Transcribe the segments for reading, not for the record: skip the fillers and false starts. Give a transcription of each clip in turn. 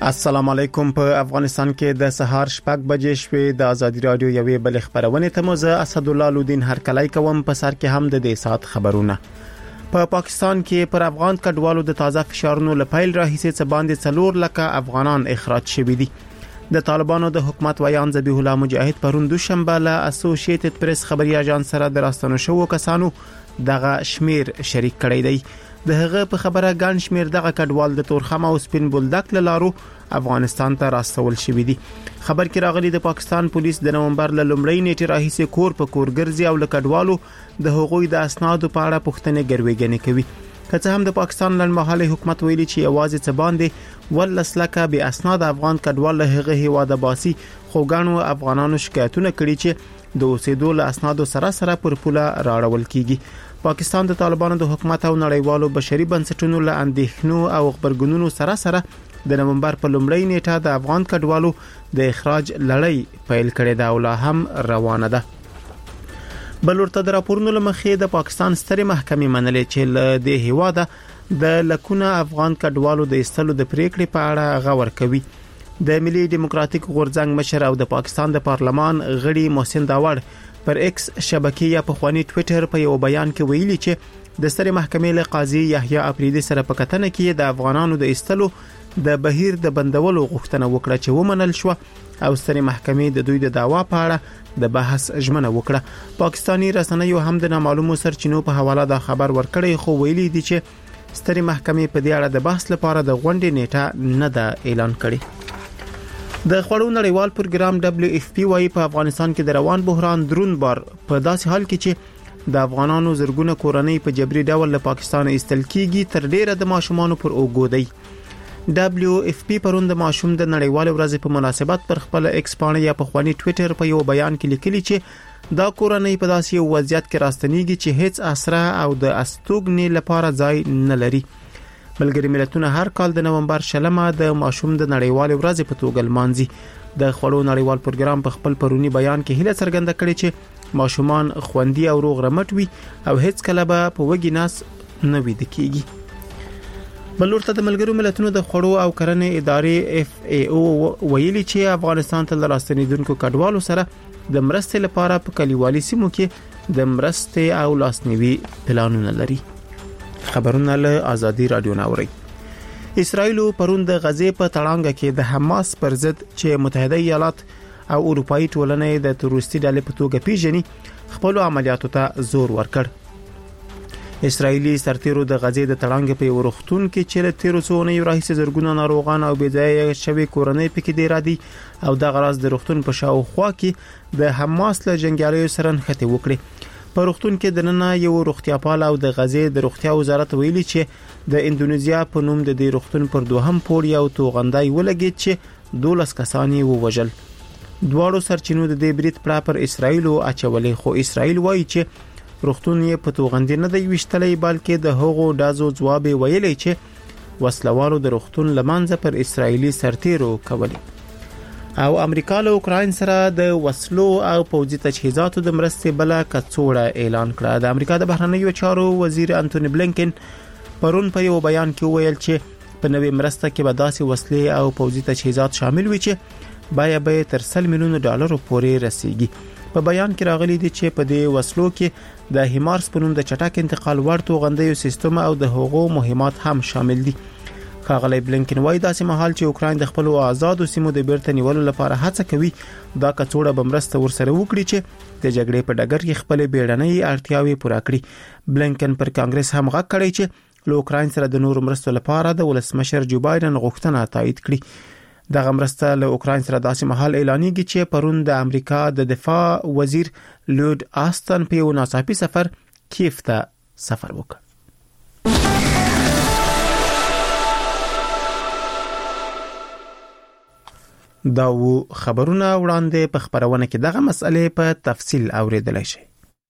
السلام علیکم. په افغانستان کې د سهار 6 بجې شوې د ازادي رادیو یوې بل خبرونه ته مزه اسد الله لودین هرکلای کوم. په سر کې هم د دې سات خبرونه. په پاکستان کې پر افغان کډوالو د تازه فشارونو لپاره راهیسه څه باندې 4 لکه افغانان اخراج شوي دي. د طالبانو د حکومت ویان ذبیح الله مجاهد پرون دوشنبه له اسوسییټډ پریس خبري اژانس سره د راستنو شو کسانو دغه شمیر شریک کړی دی. د هغه په خبره ګڼ شمیر دغه کډوال د تورخم او سپین بولدک لارو افغانستان ته راستول شوي دي. خبر کې راغلي د پاکستان پولیس د نومبر له لومړۍ نیټې راهیسې کور په کور ګرځي او لکډوالو د حقوقي د اسنادو په اړه پوښتنې ګروېږي کوي. که هم د پاکستان لنډمهاله حکومت ویلي چې یوازې څه باندې ولسلکه به اسناد افغان کډوال له هغه هیواده باسي، خو ګڼو افغانانو شکایتونه کړي چې د اوسېدو له اسنادو سره پر پوله راړول کیږي. پاکستان د طالبانو د حکومت او نړیوالو بشري بنسټونو له اندېښنو او خبرګونونو سره د نومبر په لومړۍ نیټه د افغان کډوالو د اخراج لړۍ پیل کړې ده او لا هم روانه ده. بلورته د راپورونو لمخې د پاکستان سترې محکمې منلې چې له دې هیواده د لکونه افغان کډوالو د ایستلو د پریکړې په اړه غور کوي. د ملي ډیموکراتیک غورځنګ مشر او د پاکستان د پارلمان غړي محسن داوړ پر ایکس شبکې یا په خواني ټوئیټر په یو بیان کې ویلي چې د سترې محکمې له قاضي یحیی افریدي سره په کتنه کې د افغانانو د ایستلو د بهیر د بندولو غوښتنه وکړه چې ومنل شو او سترې محکمې د دوی د دعوا په اړه د بحث ژمنه وکړه. پاکستانی رسنیو هم د نامعلومو سرچینو په حواله دا خبر ورکړی، خو ویلي دي چې سترې محکمې په دې اړه د بحث لپاره د غونډې نیټه نه ده اعلان کړې. د خوړو نړیوال پروګرام WFP وايي په افغانستان کې د روان بحران درون بار په داسې حال کې چې د افغانانو زرګونه کورنۍ په جبري ډول له پاکستان ایستل کیږي، تر ډیره د ماشومان پر اوګو دی. WFP پرون د ماشوم د نړیوال ورځې په مناسبت پر خپل ایکس باندې یا په خواني ټوئیټر په یو بیان کې لیکلي چې دا کورنۍ په داسې یو وضعیت کې راستنیږي چې هیڅ اسره او د استوګنې لپاره ځای نه لري. ملګری ملتونه هر کال د نومبر 20 د ماشوم د نړیوال ورځې په توګه لمانځي. د خوړو نړیوال پروګرام په خپل پرونی بیان کې هیله څرګنده کړې چې ماشومان خوندي او روغ رمټ وي او هیڅ کله به په وګي ناس نه وید کیږي. بلورته د ملګرو ملتونو د خوړو او کرنې ادارې FAO ویلي چې افغانستان ته راستنیدونکو کډوالو سره د مرستې لپاره په کلیوالي سیمو کې د مرستې او لاسنیوي پلانونه لري. خبرونه له ازادي رادیو ناوري. اسرائیل پرون د غزې په تړانګه کې د حماس پر ضد چې متحده ایالات او اروپאי ټولنې د تروریستي ډلې په توګه پیژني خپل عملیاتو ته زور ورکړ. اسرائیلي سرتیرو د غزې د تړانګې په ورختون کې چې له 1300 راهیسې زرګونه ناروغان او بېځایه شوي کورنۍ پکې دی را دي او د غراز د رختون په شاوخوا کې د حماس له جنگیالیو سره نښتې وکړي. په رختون کې د نن یو روغتیاپال او د غزې د روغتیا وزارت ویلي چې د اندونیزیا په نوم د دې رختون پر دوهم پوړ یو توغندای ولګید چې 12 کسان یې ووژل. دواړو سرچینو د دې بریټ پر اسرائیل او اچولې، خو اسرائیل وایي چې رختون یې په توغندې نه دی وشتلې بلکې د هغو دازو جواب ویلي چې وسلوالو د رختون لمانځه پر اسرائیلي سرتیرو کولی. او امریکا له اوکراین سره د وسلو او پوځي تجهیزاتو د مرستې بل کڅوړه اعلان کړه. د امریکا د بهرنیو چارو وزیر انټونی بلینکن پرون په یو بیان کې ویل چې په نوې مرسته کې به داسې وسلې او پوځي تجهیزات شامل وي چې باید تر $100 میلیون پورې رسیږي. په بیان کې راغلي دي چې په دې وسلو کې د هیمارس په نوم د چټک انتقال وړ توغندیو سیستم او د هغو مهمات هم شامل دي. ښاغلی بلینکن وایي داسې مهال چې اوکراین د خپل آزادو سیمو د بیرته نیولو لپاره هڅه کوي، دا کڅوړه به مرسته ورسره وکړي چې د جګړې په ډګر کې خپل بیړنۍ اړتیاوې پوره کړي. بلینکن پر کانګرس هم غږ کړی چې له اوکراین سره د نورو مرستو لپاره د ولسمشر جو بایدن غوښتنه تایید کړي. دغه مرسته له اوکراین سره داسې مهال اعلانېږي چې پرون د امریکا د دفاع وزیر لوید آستن په یو ناڅاپي سفر کیف ته سفر وکړ. دا و خبرونه وړاندې په خبرونه کې دغه مسئله په تفصیل اوریدلای شئ.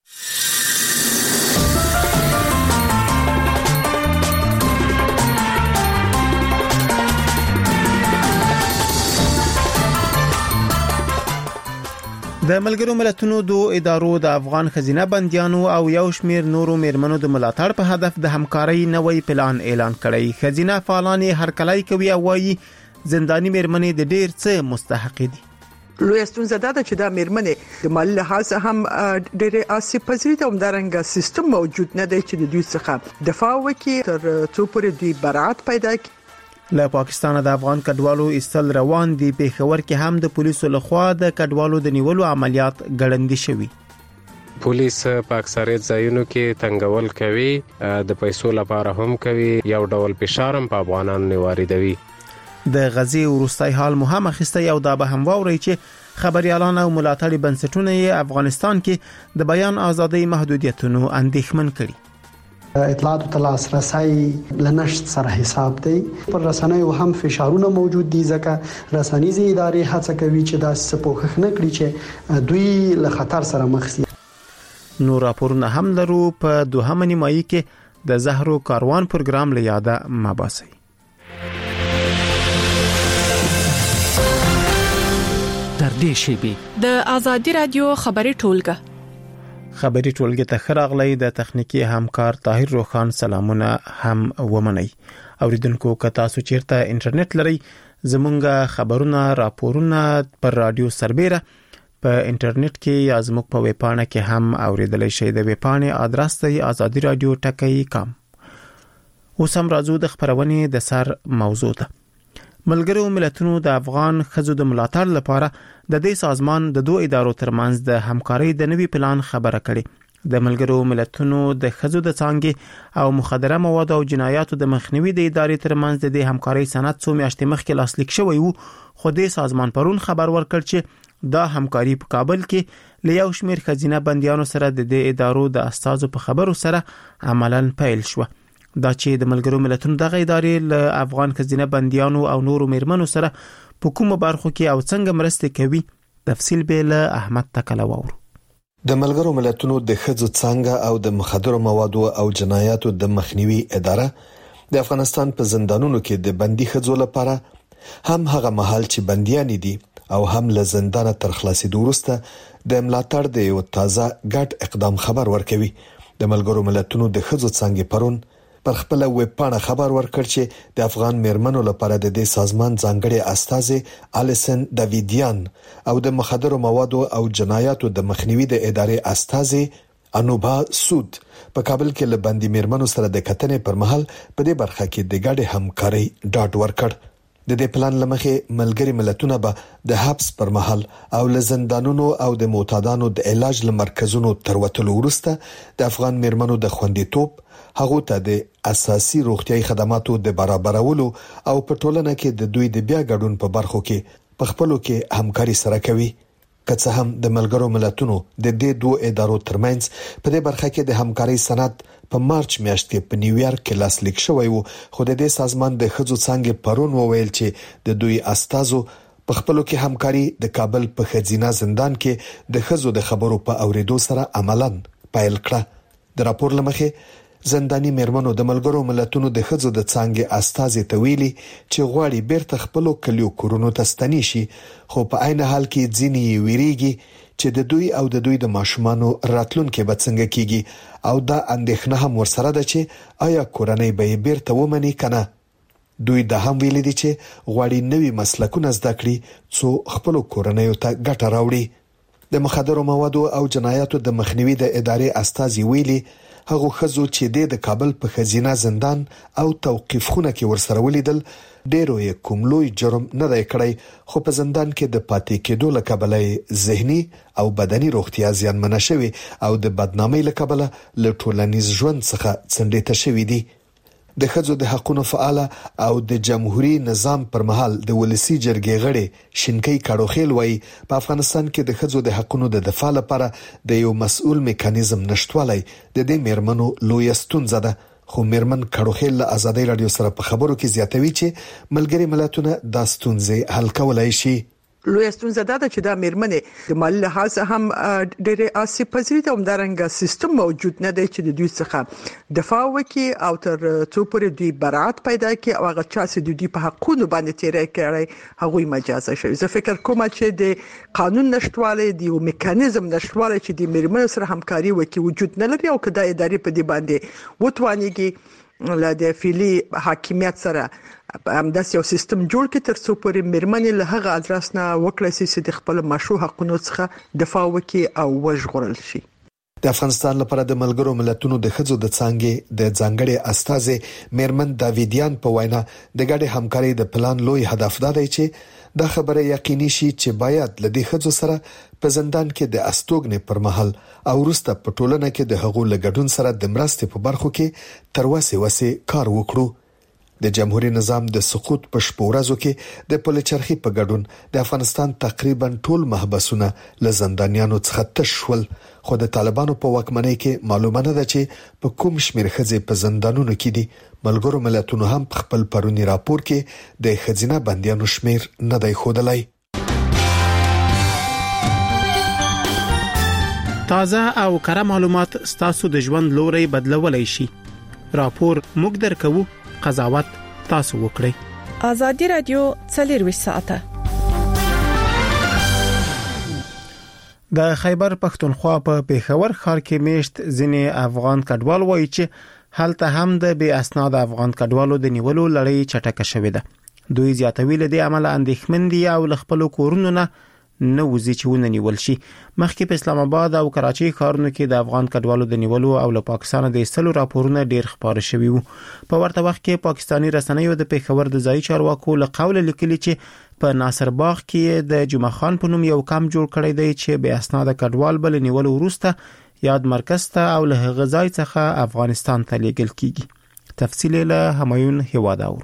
د ملګرو ملتونو دوه ادارو د افغان خزینه بندیانو او یو شمیر نورو میرمنو د ملاتړ په هدف د همکارۍ نوې پلان اعلان کړی. خزینه فعالان هرکلای کوي او وایي زنداني مېرمنې د ډېر څه مستحق دي. لوی ستونزه ده چې دا مېرمنې د مالی لحاظ هم ډېر آسیب پذیر دي او همدارنګه سیستم موجود نه دی چې د دوی څخه دفاع وکړي تر څو پورې دوی برائت پیدا کړي. له پاکستان د افغان کډوالو ایستل روان دي. پېښور کې هم د پولیسو لخوا د کډوالو د نیولو عملیات ګړندي شوي. پولیس په اکثریت ځایونو کې تنګول کوي، د پیسو لپاره هم کوي، یو ډول فشار هم په افغانانو واردوي. د غزي وروستي حال مهم اخیسته او دا به هم واوري چې خبريالان او ملاتړي بنسټونه یې افغانستان کې د بیان ازادۍ محدودیتونو اندېښمن کړي. اطلاعاتو ته لاسرسی لنشت سره حساب دی. پر رسنیو هم فشارونه موجود دي ځکه رسنیزي ادارې هڅه کوي چې دا سپوخخ نه کړي چې دوی له خطر سره مخ شي. نو راپورونه هم لرو. په دوهمه نیمایي کې د زهرو کاروان پروګرام له یاده مباسي. در دې شیبه د آزادی رادیو خبري ټولګه خبري ټولګه ته خراغلی د تخنیکی همکار طاهر روخان سلامونه هم ومني. اوریدونکو که تاسو چیرته انټرنیټ لري زمونږه خبرونه راپورونه پر رادیو سربېره په انټرنیټ کې یا زموږ په ویب پاڼه کې هم اوریدلای شئ. د ویب پاڼې آدرس دی azadiradio.com. اوس هم راځو د خبرونې د سر موضوع ته. ملګرو ملتونو د افغان ښځو د ملاتړ لپاره د دې سازمان د دوه ادارو ترمنځ د همکارۍ د نوي پلان خبره کړې. د ملګرو ملتونو د ښځو د څانګې او مخدره مواد او جنایاتو د مخنیوي د ادارې ترمنځ د همکارۍ سند څو میاشتې مخکې لاسلیک شوی وو، خو د سازمان پرون خبر ورکړ چې دا همکاري په کابل کې له یو شمېر ښځینه بندیانو سره د دې ادارو د استازو په خبرو سره عملاً پیل شو. دا چې د ملګرو ملتونو دغه ادارې له افغان ښځینه بندیانو او نورو میرمنو سره په کومه برخو کې او څنګه مرسته کوي، تفصیل به له احمد تکله وورو. د ملګرو ملتونو د ښځو څنګه او د مخدره موادو او جنایاتو د مخنیوي اداره د افغانستان په زندانونو کې د بندي ښځو لپاره هم هغه مهال چې بنديان دي او هم له زندان تر خلاصېدو وروسته د ملاتړ د یو تازه ګډ اقدام خبر ورکوي. د ملګرو ملتونو د ښځو څنګه پرون پر خپل ویب پاڼه خبر ورکړ چې د افغان میرمنو لپاره د دې سازمان ځانګړي استاذ الیسن داویدیان او د مخدره موادو او جنایاتو د مخنیوي د ادارې استاذ انوبا سود په کابل کې له بندي میرمنو سره د کتنې پر مهال په دې برخه کې د ګډ همکارۍ ډاډ ورکړ. د دې پلان لمخې ملګري ملتونه به د حبس پر مهال او له زندانونو او د معتادانو د علاج لمرکزونو تر وټلو وروسته د افغان میرمنو د خوندیتوب هغه ته د اساسي روغتيایي خدماتو د برابرولو او په ټولنه کې د دوی د بیا ګډون په برخو کې په خپلو کې همکاري سره کوي. که څه هم د ملګرو ملتونو د دې دوه ادارو ترمنځ په دې برخه کې د همکاري سند په مارچ میاشت کې په نیویارک کې لاسلیک شوی وو، خو د دې سازمان د ښځو څنګه پرون وویل چې د دوی استازو په خپلو کې همکاري د کابل په خزینه زندان کې د ښځو د خبرو په اوریدو سره عملاً پیل کړه. د راپور لمخې زنداني میرمنو د ملګرو ملتونو د ښځو د څنګه استازي تویلي چې غواړي بیرته خپلو کلیو کورونو ته ستنی شي، خو په عین حال کې ځینې ویریږي چې د دوی او د دوی د ماشومانو راتلونکي به څنګه کیږي او دا اندېښنه هم ورسره ده چې آیا کورنۍ به بیرته ومني کنه. دوی د هم ویلي دي چې غواړي نوي مسلکونه زده کړي څو خپل کورنۍ ته ګټه راوړي. د مخدره موادو او جنایاتو د مخنیوي د ادارې استازي ویلي هغه ښځو چې د کابل په خزینه زندان او توقيف خونه کې ورسره ولیدل ډېرو یې کوم لوی جرم نه دی کړی، خو په زندان کې د پاتې کېدو له کبله ذهني او بدني روغتیا زیانمنه شوي او د بدنامۍ له کبله له ټولنیز ژوند څخه څنډې شوي دي. د ښځو د حقوقو فعال او د جمهوریت نظام پر مهال د ولسی جرګې غړي شینکۍ کاروخیل وایي په افغانستان کې د ښځو د حقوقو د دفاع لپاره د یو مسؤل میکانیزم نشټوالی د دې میرمنو لوی ستونزه ده. خو میرمن کاروخیل له آزادۍ رادیو سره په خبرو کې زیاتوي چې ملګري ملتونه دا ستونزې حل کولای شي. لوی ستونزه ده چې دا مېرمنې د مالی لحاظ هم ډېر آسیب پذیر دي او همدارنګه سیستم موجود نه دی چې د دوی څخه دفاع وکړي او تر څو پورې دوی برائت پیدا کړي او هغه چا چې دوی په حقوقو باندې تیری کړي هغوی مجازه شي. زه فکر کوم چې د قانون نشټوالی دی او میکانیزم نشټوالی چې د مېرمنو سره همکاري وکړي وجود نه لري او کدا ادارې په دې باندې وتوانيږي له د فعلی حاکمیت سره همداس یو سیستم جوړ کړي تر څو پورې مرمنې له هغه ادرس نه وکړي چې د خپل مشروع حقوقو څخه دفاع وکړي او وژغورل شي. د افغانستان لپاره د ملګرو ملتونو د ښځو د څانګې د ځانګړي استازي میرمن داویدیان په وینا د ګډې همکاري د پلان لوی هدف دا دی چې دا خبره یقیني شي چې باید له دې ښځو سره په زندان کې د استوګنې پر مهال او وروسته په ټولنه کې د هغو لګډون سره د مرستې په برخو کې تر وسه کار وکړو. د جمهوریت نظام د سقوط په شپو ورځو کې د پلچرخي په ګډون د افغانستان تقریبا ټول محبسونه له زندانیانو څخه تش شول، خو د طالبانو په واکمنۍ کې معلومه نه ده چې په کوم شمیر ښځې په زندانونو کې دي. ملګرو ملتونو هم خپل پرونی راپور کې د ښځینه بندیانو شمیر نه دی ښودلی. تازه او کره معلومات ستاسو د ژوند لوري بدلولای شي. راپور موږ درکو، قضاوت تاسو وکړئ. ازادي رادیو 24 ساعته. د خیبر پښتونخوا په پیښور ښار کې میشت ځینې افغان کډوال وایي چې هلته هم د بې اسناد افغان کډوالو د نیولو لړۍ چټکه شوې ده. دوی زیاتوي له دې عمله اندېښمن دي او له خپل کورونو نه وځي چې ونیول شي. مخکې په اسلام آباد او کراچۍ ښارونو کې د افغان کډوالو د نیولو او له پاکستان د ایستلو راپورونه ډیر خبره شوي وو. په ورته وخت کې پاکستانی رسنیو د پیښور د ځای چارواکو له قول لیکلي چې په ناصر باغ کې د جمعه خان په نوم یو کم جوړ کړی دی چې بې اسناد کډوال بل نیولو وروسته یاد مرکز ته او له غزای څخه افغانستان ته لیږل کیږي. تفصیل له همایون هواداور.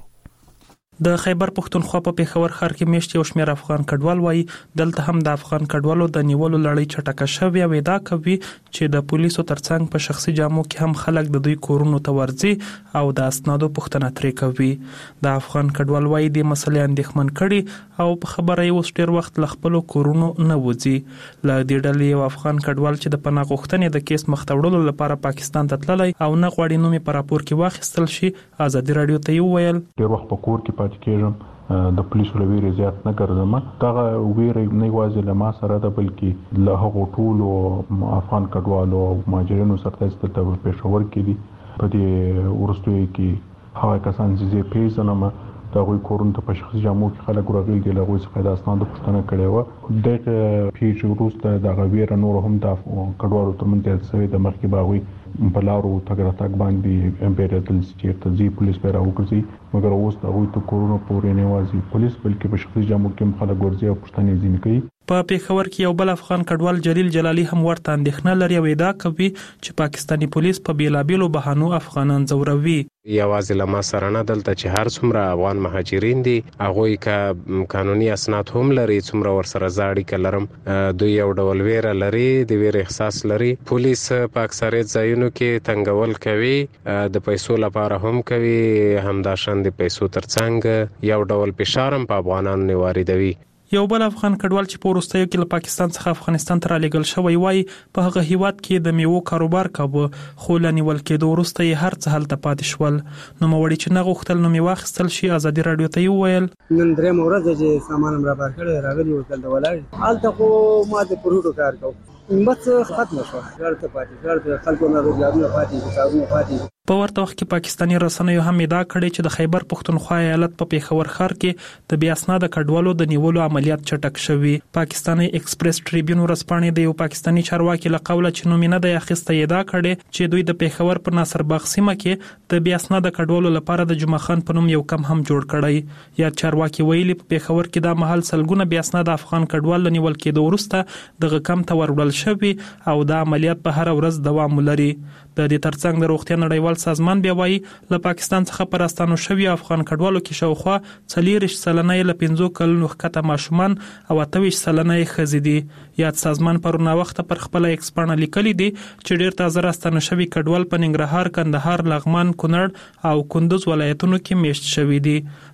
د خیبر پښتونخوا په پیښور ښار کې میشت یو شمېر افغان کډوال وایي دلته هم د افغان کډوالو د نیولو لړۍ چټکه شوې او دا کوي چې د پولیسو ترڅنګ په شخصي جامو کې هم خلک د دوی کورونو ته ورځي او د اسنادو پوښتنه ترې کوي. د افغان کډوال وایي د مسلې اندېښمن کړي او په خبره یې اوس ډېر وخت له خپلو کورونو نه وځي. له دې ډلې یو افغان کډوال چې د پناه غوښتنې د کیس مخ ته وړلو لپاره پاکستان ته تللی او نه غواړي نوم یې په راپور کې واخیستل شي، ازادي رادیو ته یې وویل ډېر وخت په کور کې کېږم د پولیسو له ویرې زیات نه ګرځم. دغه ویرې نه یوازې له ما سره ده بلکې له هغو ټولو افغان کډوالو او مهاجرینو سره چې دلته په پېښور کې دي. په دې وروستیو کې هغه کسان چې زه پیژنم د هغوی کورونو ته په شخصي جامو کې خلک راغلي دي، له هغوی څخه د اسنادو پوښتنه کړې وه. دغه پیښې وروسته دغه ویره نور هم د کډوالو ترمنځ زیاته شوې ده. مخکې به هغوی په لارو تګ راتګ باندې امپیریتل چیرته ځي پولیس به راوګرځي، مګر اوس د هغوی ته کورونو پورې نه یوازې پولیس بلکې په شخصي جامو کې هم خلک ورځي او پوښتنې ځینې کوي. په پیښور کې یو بل افغان کډوال جلیل جلالی هم ورته اندېښنه لري او ادعا کوي چې پاکستانی پولیس په بیلابیلو بهانو افغانان ځوروي. یوازې له ما سره نه دلته چې هر څومره افغان مهاجرین دي هغوی که قانوني اسناد هم لري څومره ورسره اړیکه لرم دوی یو ډول ویره لري، د ویره احساس لري. پولیس په اکثریت ځایونو کې تنګول کوي، د پیسو لپاره هم کوي، همداشان د پیسو ترڅنګ یو ډول فشار هم په افغانانو واردوي. یو بل افغان کډوال چې په وروستیو کې له پاکستان څخه افغانستان ته رالیږل شوی وای په هغه هیواد کې د میوو کاروبار کاوه، خو له نیول کېدو وروسته یې هر څه هلته پاتې شول. نوموړي چې نه غوښتل نوم یې واخیستل شي ازادي رادیو ته یې وویل نن درېیمه ورځ چې سامان هم رابار کړی راغلی و دلته ولاړ هلته خو ما د پروډو کار کوم بس ختم شو، شرط پاتې خلکو نه روزګارونه پاتې کارونه پاتې. په ورته وخت کې پاکستانی رسنیو هم ادعا کړې چې د خیبر پښتونخوا ایالت په پیښور ښار کې د بې اسناده کډوالو د نیولو عملیات چټک شوي. پاکستانی ایکسپریس ټریبیون ورځپاڼې د یو پاکستانی چارواکي له قوله چې نوم نه دی اخیستی ادعا کړې چې دوی د پیښور په ناصر باغ سیمه کې د بې اسناده کډوالو لپاره د جمعه خان په نوم یو کم هم جوړ کړی. یا چارواکي ویلي په پیښور کې د مهال سلګونه بې اسناده افغان کډوال له نیول کېدو وروسته دغه کم ته وروړل شوي او دا عملیات په هر ورځ دوام لري. د دې ترڅنګ د روغتیا نړیوال سازمان بیا وایي له پاکستان څخه پر راستانو شوي افغان کډوالو کې شاوخوا 40 سلنه له 15 کلونو ښکته ماشومان او 28 سلنه ښځې دي. یاد سازمان پرونه وخت پر خپل ایکس باندې لیکلي دي چې ډېر تازه راستانو شوي کډوال په ننګرهار، کندهار، لغمان، کونړ او کندوز ولایتونو کې میشت شوي دي.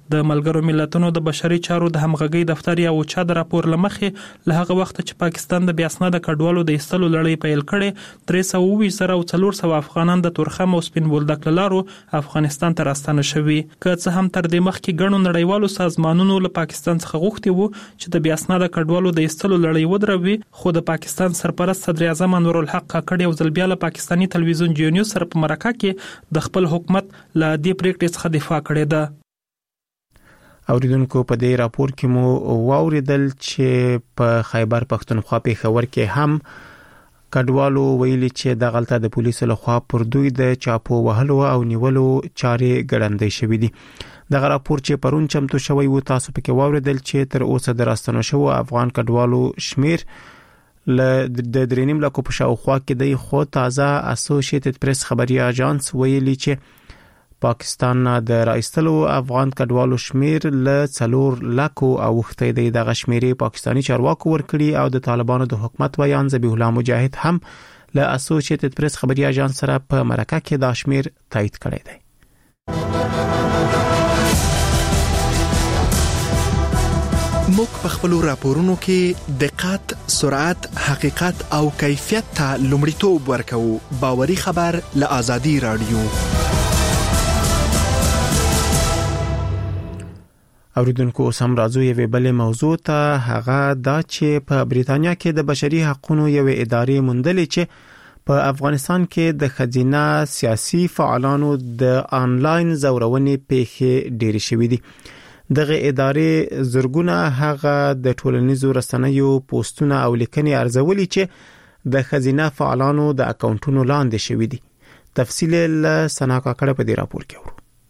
د ملګرو ملتونو د بشري چارو د همغږي دفتر یو چا د راپور لمخې له هغه وخت چې پاکستان د بیاسناده کډوالو د ایستلو لړۍ پیل کړي 324,400 افغانان د تورخم او سپین بولدک لارو افغانستان ته راستنه شوي. که څه هم تر دې مخکې ګڼو نړیوالو سازمانونو له پاکستان څخه غوښتي وو چې د بیاسناده کډوالو د ایستلو لړۍ ودروي، خو د پاکستان سرپرست صدر اعظم انور الحق کاکړ یو ځل بیا له پاکستاني تلویزیون جیو نیوز سره په مرکه کې د خپل حکومت له دې پریکړې څخه دفاع کړې ده. اوریدونکو په دې راپور کې مو واوریدل چې په خیبر پښتونخوا پیښور کې هم کډوالو ویلي چې د غلطه د پولیسو لخوا پر دوی د چاپو وهلو او نیولو چارې ګړندې شوې دي. دغه راپور چې پرون چمتو شوی و تاسو پکې واوریدل چې تر اوسه د راستنو شو افغان کډوالو شمیر د 3.5 لک په شاوخوا کې دی، خو تازه اسوسییټډ پریس خبري اژانس ویلي چې پاکستان د راستلو افغان کډوالو شمیر له 4 لک او وخته دی. د غشمیري پاکستانی چارواکو ورکړي او د طالبانو د حکومت بیان ذبیح الله مجاهد هم له اسوسییټډ پریس خبري اژانس سره په مرکه کې دا شمیر تایید کړی دی. موږ په خپل راپورونو کې دقت، سرعت، حقیقت او کیفیت ته لومړیتوب ورکوو. باوري خبر له آزادي رادیو. اوریدونکو سم راځو یوې بلې موضوع ته، هغه دا چې په بریتانیا کې د بشري حقوقو یوې ادارې موندلې چې په افغانستان کې د خزینه سیاسي فعالانو د آنلاین زورونې پیښې ډېرې شوې دي. دغه ادارې زرګونه هغه د ټولنیزو رسنیو پوسټونه او لیکنې ارزولي چې د خزینه فعالانو د اکاونټونو لاندې شوي دي. تفصیل له سنا کاکړه په دې راپور کې ورو.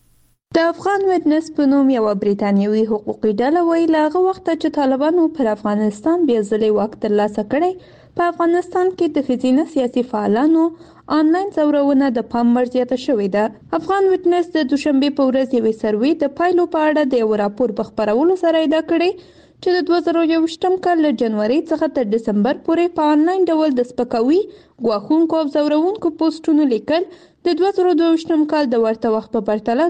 د افغان ویټنس په نوم یو بریتانیوي حقوقي ډله وایي لاغه وخت چې طالبانو پر افغانستان بیا ځلې واک ترلاسه کړی، په افغانستان کې د خزینه سیاسي فعالانو آنلاین زورونه د پام وړ زیاته شوې ده. افغان ویټنس د دوشنبه په ورځ یوې سروې د پایلو په اړه د یو راپور په خپرولو سره ادعا کړې چې د 2021 کال له جنوري څخه تر دسمبر پورې په آنلاین ډول د سپکاوي، غواخونکو او زورونکو پوسټونو لیکل د 2022 کال د ورته وخت په پرتله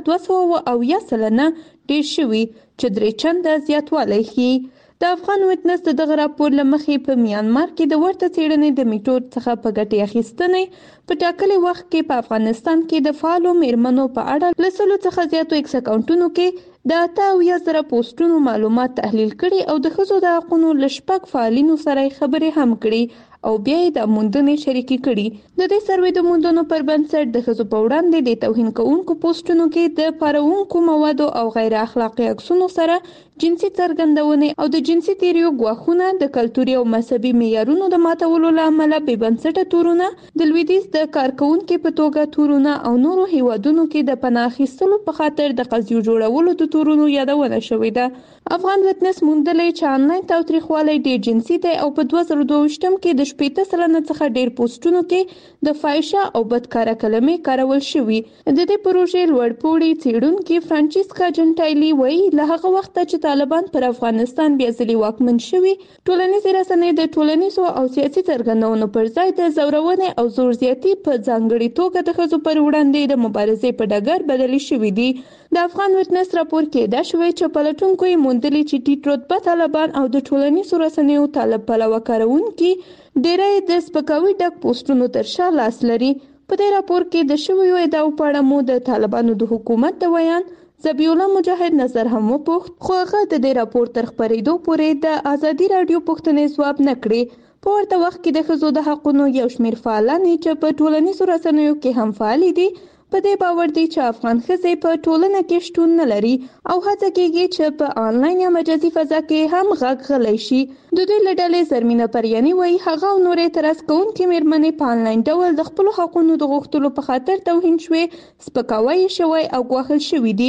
280% ډیر شوي چې 3 چنده زیاتوالی ښيي. د افغان ویټنس دغه راپور لمخې په میانمار کې د ورته څېړنې د میټود څخه په ګټې اخیستنې په ټاکلي وخت کې په افغانستان کې د فعالو میرمنو په اړه له 100 څخه زیاتو ایکس اکاونټونو کې د 80,000 پوسټونو معلومات تحلیل کړي او د ښځو د حقوقو له شپږ فعالینو سره خبرې هم کړي او بیا یې د موندنې شریکي کړي. د دې سروې د موندنو پر بنسټ د ښځو په وړاندې د توهین کوونکو پوسټونو کې د پارونکو موادو او غیر اخلاقي عکسونو سره جنسي څرګندونې او د جنسي تیریو غواخونه، د کلتوري او مذهبي معیارونو د ماتولو لامل بې بنسټه تورونه، د لویدیځ د کارکونکو په توګه تورونه او نورو هیوادونو کې د پناه اخیستلو په خاطر د قضیو جوړولو د تورونو یادونه شوې ده. افغان ویټنس موندلې چې آنلاین تاوتریخوالی ډیر جنسي دی او په 2022 کې د 70% څخه ډیر پوسټونو کې د فاحشه او بدکاره کلمې کارول شوي. د دې پروژې لوړپوړي څېړونکي فرانچیسکا جنټایلی وایي له هغه وخته چې طالبان پر افغانستان بیا ځلې واکمن شوي، ټولنیزې رسنۍ د ټولنیزو او سیاسي څرګندونو پر ځای د زورونې او زور زیاتي په ځانګړي توګه د ښځو پر وړاندې د مبارزې په ډګر بدلې شوي دي. د افغان ویټنس راپور کې دا شوی چې پلټونکو یې موندلي چې ټیټ رتبه طالبان او د ټولنیزو رسنیو طالب پلوه کارونکي ډېری د سپکاوي ډک پوسټونو تر شا لاس لري. په دې راپور کې د شویو ادعاو په اړه مو د طالبانو د حکومت د بیان ذبیح الله مجاهد نظر هم وپوښت، خو هغه د دې راپور تر خپرېدو پورې د آزادي رادیو پوښتنې ځواب نه کړې. په ورته وخت کې د ښځو د حقونو یو شمېر فعالان چې په ټولنیزو رسنیو کې هم فعال دي په دې باور دي چې افغان ښځې په ټولنه کې شتون نه لري او هڅه کېږي چې په آنلاین یا مجازي فضا کې هم غږ غلی شي. د دوی له ډلې زرمینه پریاني وایي هغه او نورې اعتراض کوونکې میرمنې په آنلاین ډول د خپلو حقونو د غوښتلو په خاطر توهین شوې، سپکاوی شوی او ګواښل شوي دي.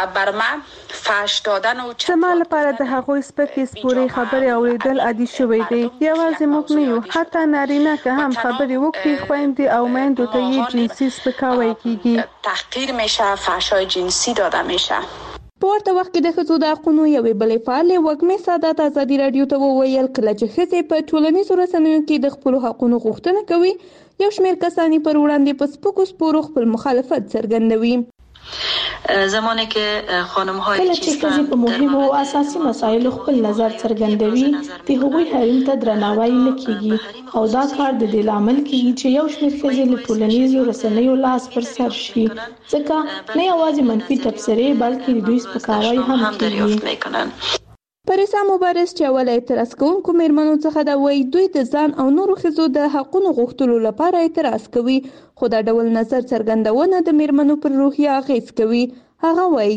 زما لپاره د هغوی سپکې سپورې خبرې اوریدل عادي شوی دی. یوازې موږ نه یو، حتی نارینه که هم خبرې وکړي خویندې او میندو ته یې جنسي سپکاوی کیږي، تحقیر میشه، فحشای جنسی داده میشه. په ورته وخت کې د ښځو د حقونو یوې بلې فعالې وږمې سادات ازادي راډیو ته وویل کله چې ښځې په ټولنیزو رسنیو کې د خپلو حقونو غوښتنه کوي، یو شمېر کسان پر وړاندې په سپکو سپورو خپل مخالفت څرګندوي. زمانه که خانم‌های کله چې ښځې په مهمو او اساسي مسایلو خپل نظر څرګندوي د هغوی حریم ته درناوی نه کیږي او دا کار د دې لامل کیږي چې یو شمېر ښځې له ټولنیزو رسنیو لاس پر سر شي ځکه نه یوازې منفي تبصرې بلکې د دوی سپکاوی هم کیږي. پریسا مبارز چې اول اعتراض کوونکو میرمنو څخه دا وایي دوی د ځان او نورو ښځو د حقونو غوښتلو لپاره اعتراض کوي خو دا ډول نظر څرګندونه د میرمنو پر روحیه اغیز کوي. هغه وایي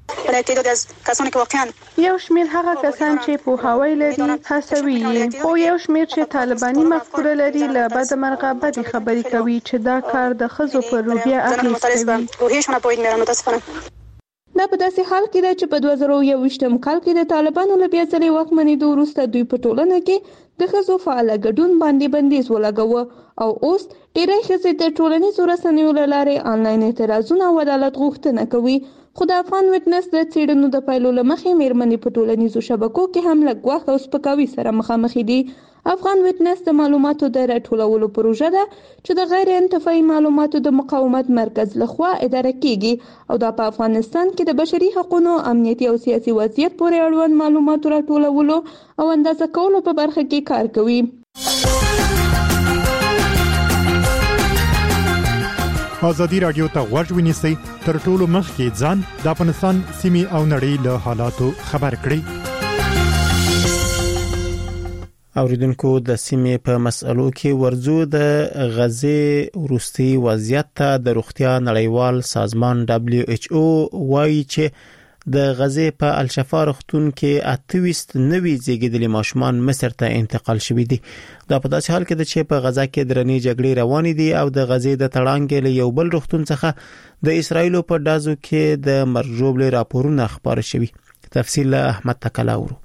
یو شمېر هغه کسان چې پوهاوی لري هڅوي او یو شمېر چې طالباني مفکوره لري له بده مرغه بدې خبرې کوي چې دا کار د ښځو پر روحیه اغیز کوي. دا په داسې حال کې ده چې په 2021 کال کې د طالبانو له بیا ځلې واکمنېدو وروسته دوی په ټولنه کې د ښځو فعاله ګډون باندې بندیز ولګاوه او اوس ډېری ښځې د ټولنیزو رسنیو له لارې آنلاین اعتراضونه او عدالت غوښتنه کوي. خو د افغان وټنس د څېړنو د پایلو له مخې میرمنې په ټولنیزو شبکو کې هم له ګواښ او سپکاوي سره مخامخ دي. افغان وټنس د معلوماتو د راټولولو پروژه ده چې د غیر انتفاعي معلوماتو د مقاومت مرکز لخوا اداره کیږي او دا په افغانستان کې د بشري حقوقو، امنیتي او سیاسي وضعیت پورې اړوند معلوماتو راټولولو او اندازه کولو په برخه کې کار کوي. ازادي رادیو ته غوږ ونیسئ تر ټولو مخکې ځان د افغانستان سیمې او نړۍ له حالاتو خبر کړئ. اوریدونکو د سیمې په مسألو کې ورزو د غزې وروستي وضعیت ته د روغتیا نړیوال سازمان WHO وایي چې د غزې په الشفا روغتون کې 28 نوي زیږیدلي ماشومان مصر ته انتقال شوي دي. دا په داسې حال کې ده چې په غزا کې درنې جګړې روانې دي او د غزې د تړانګې له یو بل روغتون څخه د اسرایل په دازو کې د مرګ ژوبلې راپورونه خبر شوي. تفصیل احمد تکلاورو.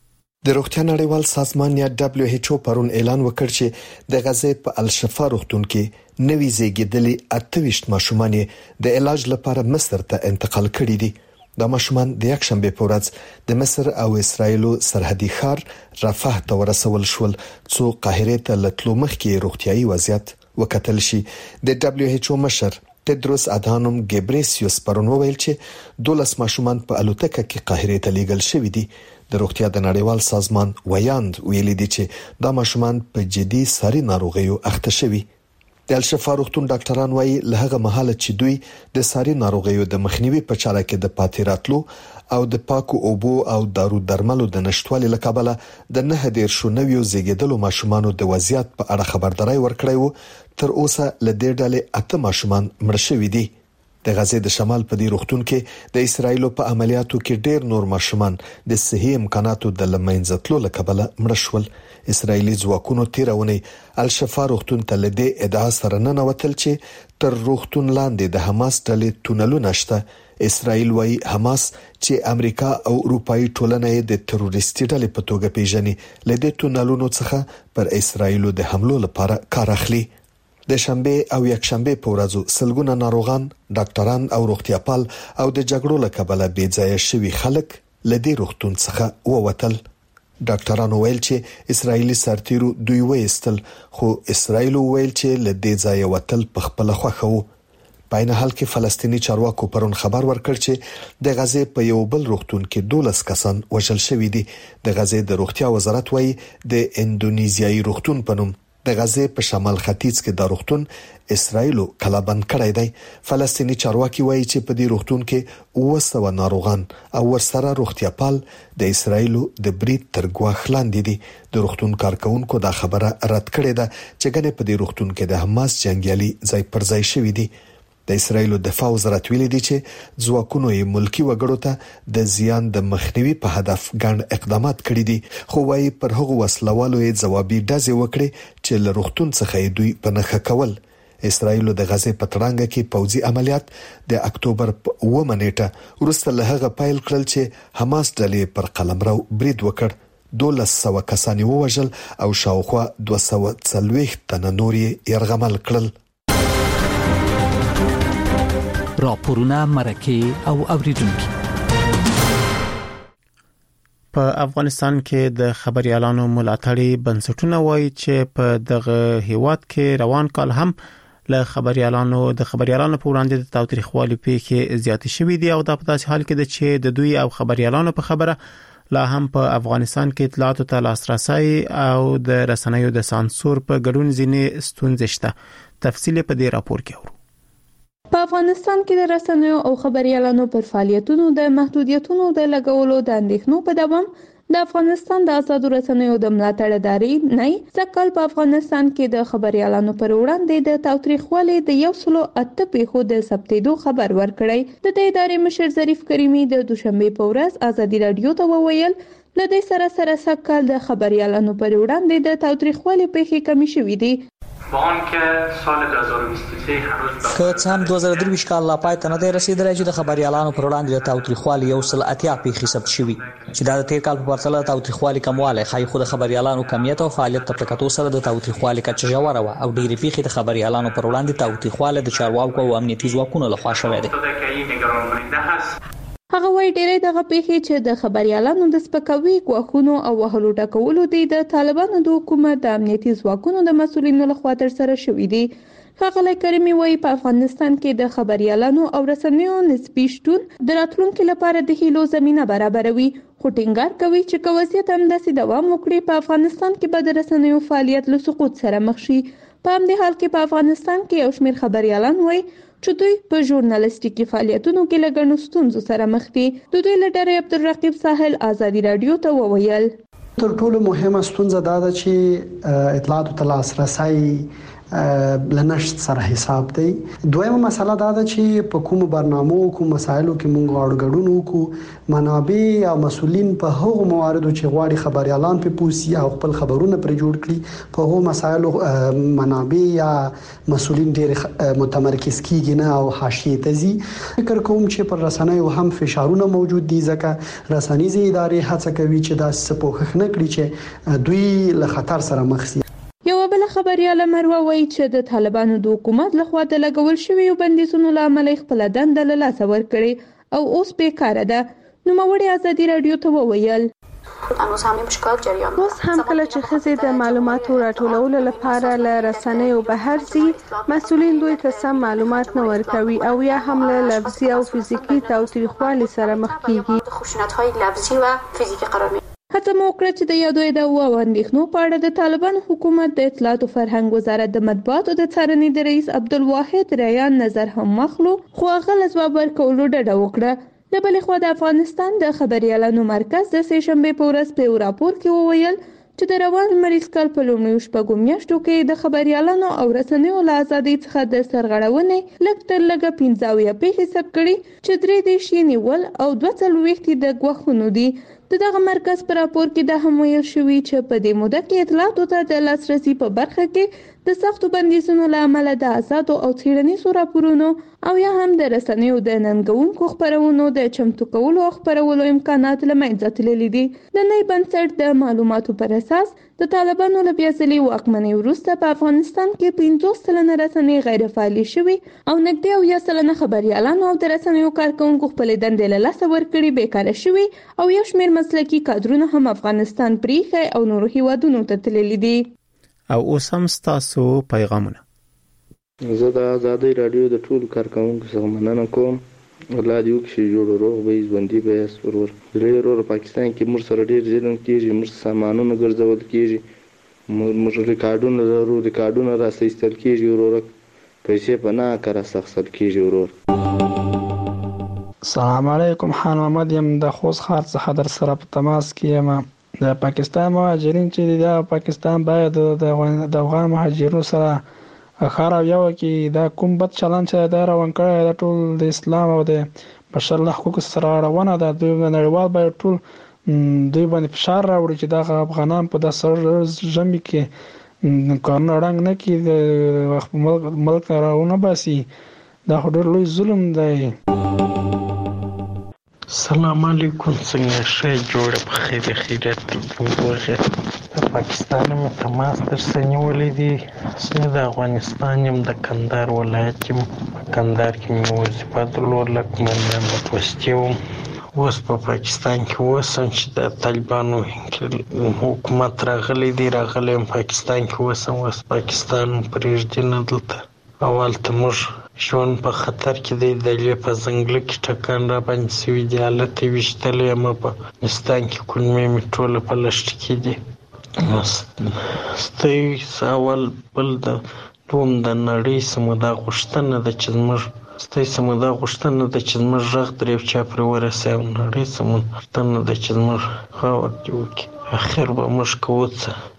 د روغتیا نړیوال سازمان یا WHO پرون اعلان وکړ چې د غزې په الشفا روغتون کې نوي زیږیدلي 28 ماشومان د علاج لپاره مصر ته انتقال کړي دي. دا ماشومان د یک شنبه په ورځ د مصر او اسرایل سرحدي ښار رفح ته ورسول شول څو قاهره ته لټلو مخکې روغتيایي وضعیت وکتل شي. د WHO مشر تدروس ادهانوم ګبریسیوس پرون وویل چې 12 ماشومان په الوتکه کې قاهره ته لیږل شوي دي. د روغتیا د نړیوال سازمان ویاند ویلي دي چې دا ماشومان په جدي ساري ناروغیو اخته شوي. د الشفا روغتون ډاکټران وایي له هغه مهاله چې دوی د ساري ناروغیو د مخنیوي په چاره کې د پاتې راتلو او د پاکو اوبو او دارو درملو د نشټوالي لکابله د 9 زیږیدلو ماشومانو د وضعیت په اړه خبرداري ورکړی وو. تر اوسه له دې ډلې 8 ماشومان مړ شوي دي. د غزې د شمال په دې روغتون کې د اسرایل په عملیاتو کې ډېر نور ماشومان د صحي امکاناتو د لمنځتلو لکابله مړ شول. اسرایلی ځواکونو تیرونی الشفا روغتون ته لدی ادعا سره نه نوتل چې تر روغتون لاندې د حماس ډلې تونلونه شته. اسرایل وايي حماس چې امریکا او اروپאי ټولنه د تروریستي ډلې په توګه پیژني لدی تونلونو څخه پر اسرایل د حملو لپاره کار اخلي. د شنبه او یک شنبه په ورځو سلګونه ناروغان، ډاکټران او روغتیاپال او د جګړو لکابله بې ځای شوي خلک لدی روغتون څخه ووتل. ډاکټرانو ویل چې اسرایلی سرتیرو دوی وېستل خو اسرایل ویل چې لدی ځای وتل په خپل خوخه وو. په نه حال کې فلسطینی چارواکو پرون خبر ورکړ چې د غزې په یو بل روغتون کې 12 کسان وژل شوي دي. د غزې د روغتیا وزارت وایي د اندونیزیایي روغتون په نوم د غزې په شمال ختیځ کې د روغتون اسرایل کلابند کړی دی. فلسطینی چارواکي وایي چې په دې روغتون کې 200 ناروغان او ورسره روغتیاپال د اسرایل د برید تر ګواښ لاندې دي. د روغتون کارکونکو دا خبره رد کړې ده چې ګنې په دې روغتون کې د حماس جنگیالي ځای پر ځای شوي دي. د اسرایل دفاع وزارت ویلي دی چې ځواکونو یې ملکی وګړو ته د زیان د مخنیوي په هدف ګڼ اقدامات کړي دي خو وايي پر هغه وسلوالو یې ځوابي ډزې وکړي چې له روغتون څخه دوی په نخښه کول. اسرایل د غزې په تړانګه کې پوځي عملیات د اکتوبر په 9 نیټه وروسته له هغه پیل کړل چې حماس ډلې پر قلمرو برید وکړ. 1200 کسان ووژل او شاوخوا 240 تنه نور یې يرغمل کړل. راپورونه مرکه او اوریدونکو. په افغانستان کې د خبريالانو ملاتړي بنسټونه وایي چې په دغه هیواد کې روان کال هم له خبريالانو په وړاندې د تاوتریخوالي پیښې زیاتې شوې دي او دا په داسې حال کې ده چې د دوی او خبريالانو په خبره لا هم په افغانستان کې اطلاعاتو ته لاسرسي او د رسنیو د سانسور په ګډون ځینې ستونزې شته. تفصیل په دې راپور کې اورو. په افغانستان کې د رسنیو او خبريالانو پر فعالیتونو د محدودیتونو د لګولو د اندېښنو په دوام د افغانستان د آزادو رسنیو د ملاتړ ادارې نه ځکه په افغانستان کې د خبريالانو پر وړاندې د تاوتریخوالي د 108 پیښو د ثبتېدو خبر ورکړی. د دې ادارې مشر ظریف کریمي د دوشنبه په ورځ آزادي رادیو ته وویل له دې سره سکهال د خبريالانو پر وړاندې د تاوتریخوالي پیښې کمی شوې دي. که څه هم 2023 کال لا پای ته نه دی رسیدلی چې د خبريالانو پر وړاندې د تاوتریخوالي 180 پیښې ثبت شوي چې دا د تیر کال په پرتله تاوتریخوالي کموالی ښایي، خو د خبريالانو کمیت او فعالیت ته په کتو سره د تاوتریخوالي کچه ژوره وه او ډېرې پیښې د خبريالانو پر وړاندې تاوتریخوالی د چارواکو او امنیتي ځواکونو لخوا شوی دی. هغه وایي ډېرې دغه پیښې چې د خبريالانو د سپکاوي، ګواښونو او وهلو ټکولو دي د طالبانو د حکومت د امنیتي ځواکونو د مسؤلینو لخوا ترسره شوي دي. ښاغلی کریمي وایي په افغانستان کې د خبريالانو او رسنیو نسبي شتون د راتلونکي لپاره د هیلو زمینه برابروي، خو ټینګار کوي چې که وضعیت همداسې دوام وکړي په افغانستان کې به د رسنیو فعالیت له سقوط سره مخ شي. په همدې حال کې په افغانستان کې یو شمېر خبريالان وایي چې دوی په ژورنالیستیکي فعالیتونو کې له ګڼو ستونزو سره مخ دي. د دوی له ډلې عبدالرقیب ساحل آزادي رادیو ته وویل تر ټولو مهمه ستونزه دا ده چې اطلاعاتو ته لاسرسی لنشت سره حساب دی. دویمه مسله دا ده چې په کوم برنامو کوم مسایلو کې مونږ اورګړون وکړو، منابع او مسولین په هغو مواردو چې غواړي خبريالان په پوسی او خپل خبرونه پر جوړ کړي په هغو مسایلو منابع یا مسولین ډېر متمرکز کیږي نه او حاشیه ته ځي. فکر کوم چې پر رسنیو هم فشارونه موجود دي ځکه رسنیزې ادارې هڅه کوي چې دا سپوخ نه کړي چې دوی له خطر سره مخ شي. یو بل خبرياله مروه وایي چې د طالبانو د حکومت لخوا د لګول شویو بندیزونو له امله خپل دنده له لاسه ورکړې او اوس بیکاره ده. نوموړي آزادي رادیو ته وویل اوس هم کله چې ښځې د معلوماتو راټولولو لپاره له رسنیو بهر ځي، مسؤلین دوی ته سم معلومات نه ورکوي او یا هم له لفظي او فزیکي تاوتریخوالي سره مخ کیږي. هڅه مو وکړه چې د یادو ادعاو او اندېښنو په اړه د طالبان حکومت د اطلاعات او فرهنګ وزارت د مطبوعاتو د څارنې د رئیس عبدالواحد ریان نظر هم واخلو، خو هغه له ځواب ورکولو ډډه وکړه. له بلې خوا د افغانستان د خبريالانو مرکز د سه شنبې په ورځ په یو راپور کې وویل چې د روان مریض کال په لومړیو شپږو میاشتو کې د خبريالانو او رسنیو له ازادۍ څخه د سرغړونې لږ تر لږه 15 پیښې ثبت کړي چې 3 نیول او 42 د ګواښونو دي. دغه مرکز پر راپور کې دا هم ویل شوی چې په دې موده کې اطلاعاتو ته د لاسرسي په برخه کې د سختو بندیزونو له امله د آزادو او څېړنیزو راپورونو او یا هم د رسنیو د ننګونکو خپرونو د چمتو کولو او خپرولو امکانات له منځه تللي دي. د نوي بنسټ د معلوماتو پر اساس د طالبانو له بیا ځلې واکمنۍ وروسته په افغانستان کې 50% رسنۍ غیر فعالې شوي او نږدې 10% خبريالانو او د رسنیو کارکونکو خپل دندې له لاسه ورکړي بیکاره شوي او یو شمېر مسلکي کادرونه هم افغانستان پریښی او نورو هیوادونو ته تللي دي. او اوس هم ستاسو پیغامونه. زه د آزادۍ رادیو د ټولو کارکونکو څخه مننه کوم. الله دې وکړي جوړ روغ به ژوندي به یاست ورور. ورور پاکستان کې موږ سره ډېر ظلم کېږي، موږ سامانونه ګرځول کېږي، موږ ریکارډونه لرو، ریکارډونه راستل کېږي ورور، پیسې په ناکاره راستل کېږي ورور. السلام علیکم، خان محمد یم د خوست ښار څخه در سره په تماس کې یم. د پاکستان مهاجرین چې د پاکستان باید د افغان مهاجرینو سره خار او یو کې دا کوم بد چلند چې دا روان کړی د ټول د اسلام او د بشر الله حقوقو سره روانه ده. دوی نړیوال باید ټول دوی باندې فشار راوړي چې دا افغانان په داسې ژمي کې کارونه رنګ نه کړي، د ملک راونه باسي. دا خو ډېر لوی ظلم دی. السلام علیکم، څنګه ښه جوړه په خیر خیرت وغه د پاکستان مې تماس در سره نیولې دي. زه د افغانستان یم، د کندهار ولایت یم. په کندهار کې مې وظیفه درلوده، قومندان د پوستې وم. اوس په پاکستان کې اوسم چې د طالبانو حکومت راغلی دی، راغلی یم پاکستان کې اوسم. اوس پاکستان پرېږدي نه دلته اول ته موږ ژوند په خطر کې دی، د لې په ځنګل کې ټکان را باندې سوي دي، حالت یې ویشتلی یم په افغانستان کې کلمې مې ټوله په لښت کې دي. ستی اول بل دوم د نړۍ سمه دا غوښتنه ده چې زموږ غږ درې چا پرې ورسوي او نړۍ سمه غوښتنه ده چې زموږ خاور دې وکړي. اخر به موږ کوو څه